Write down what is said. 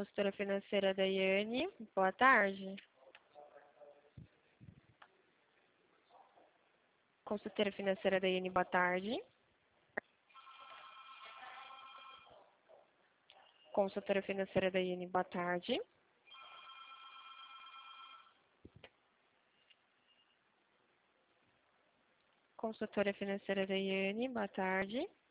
Consultora financeira da Iane, boa tarde. Consultora financeira da Iane, boa tarde. Consultora financeira da Iane, boa tarde. Consultora financeira da Iane, boa tarde.